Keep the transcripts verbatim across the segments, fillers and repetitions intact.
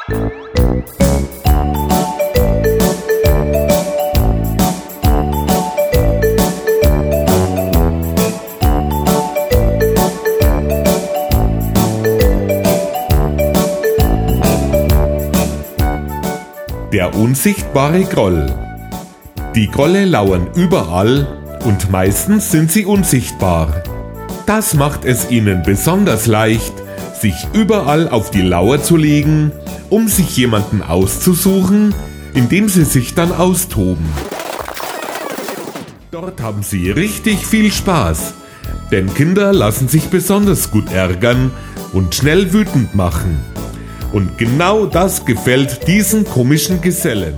Der unsichtbare Groll. Die Grolle lauern überall und meistens sind sie unsichtbar. Das macht es ihnen besonders leicht, sich überall auf die Lauer zu legen, um sich jemanden auszusuchen, in dem sie sich dann austoben. Dort haben sie richtig viel Spaß, denn Kinder lassen sich besonders gut ärgern und schnell wütend machen. Und genau das gefällt diesen komischen Gesellen.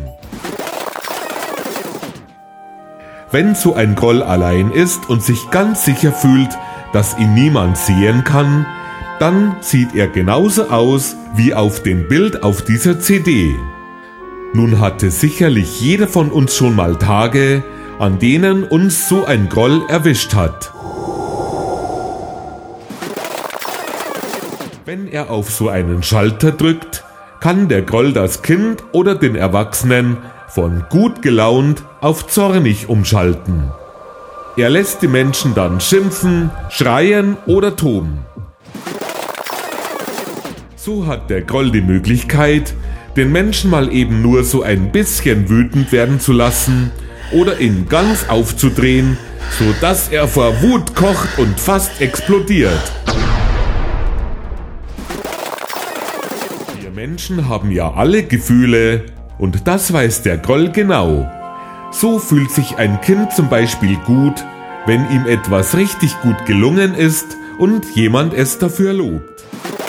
Wenn so ein Groll allein ist und sich ganz sicher fühlt, dass ihn niemand sehen kann, dann sieht er genauso aus wie auf dem Bild auf dieser C D. Nun hatte sicherlich jeder von uns schon mal Tage, an denen uns so ein Groll erwischt hat. Wenn er auf so einen Schalter drückt, kann der Groll das Kind oder den Erwachsenen von gut gelaunt auf zornig umschalten. Er lässt die Menschen dann schimpfen, schreien oder toben. So hat der Groll die Möglichkeit, den Menschen mal eben nur so ein bisschen wütend werden zu lassen oder ihn ganz aufzudrehen, sodass er vor Wut kocht und fast explodiert. Wir Menschen haben ja alle Gefühle und das weiß der Groll genau. So fühlt sich ein Kind zum Beispiel gut, wenn ihm etwas richtig gut gelungen ist und jemand es dafür lobt.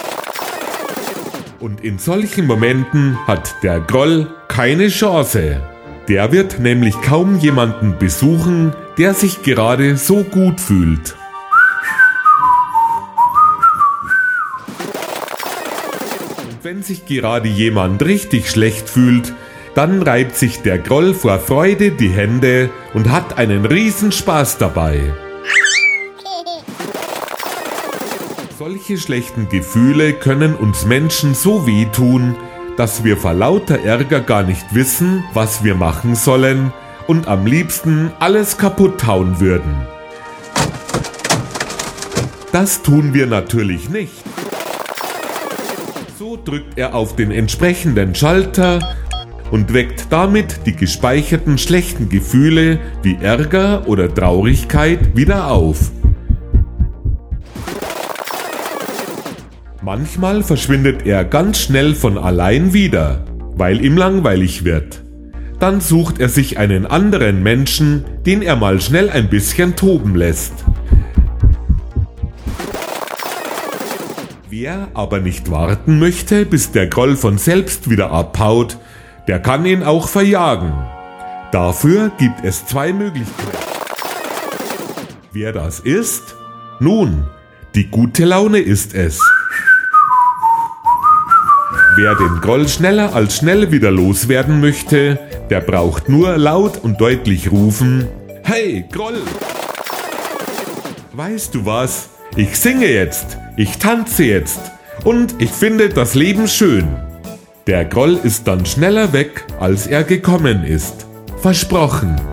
Und in solchen Momenten hat der Groll keine Chance. Der wird nämlich kaum jemanden besuchen, der sich gerade so gut fühlt. Und wenn sich gerade jemand richtig schlecht fühlt, dann reibt sich der Groll vor Freude die Hände und hat einen Riesenspaß dabei. Solche schlechten Gefühle können uns Menschen so wehtun, dass wir vor lauter Ärger gar nicht wissen, was wir machen sollen und am liebsten alles kaputt hauen würden. Das tun wir natürlich nicht. So drückt er auf den entsprechenden Schalter und weckt damit die gespeicherten schlechten Gefühle wie Ärger oder Traurigkeit wieder auf. Manchmal verschwindet er ganz schnell von allein wieder, weil ihm langweilig wird. Dann sucht er sich einen anderen Menschen, den er mal schnell ein bisschen toben lässt. Wer aber nicht warten möchte, bis der Groll von selbst wieder abhaut, der kann ihn auch verjagen. Dafür gibt es zwei Möglichkeiten. Wer das ist? Nun, die gute Laune ist es. Wer den Groll schneller als schnell wieder loswerden möchte, der braucht nur laut und deutlich rufen: Hey, Groll! Weißt du was? Ich singe jetzt, ich tanze jetzt und ich finde das Leben schön. Der Groll ist dann schneller weg, als er gekommen ist. Versprochen.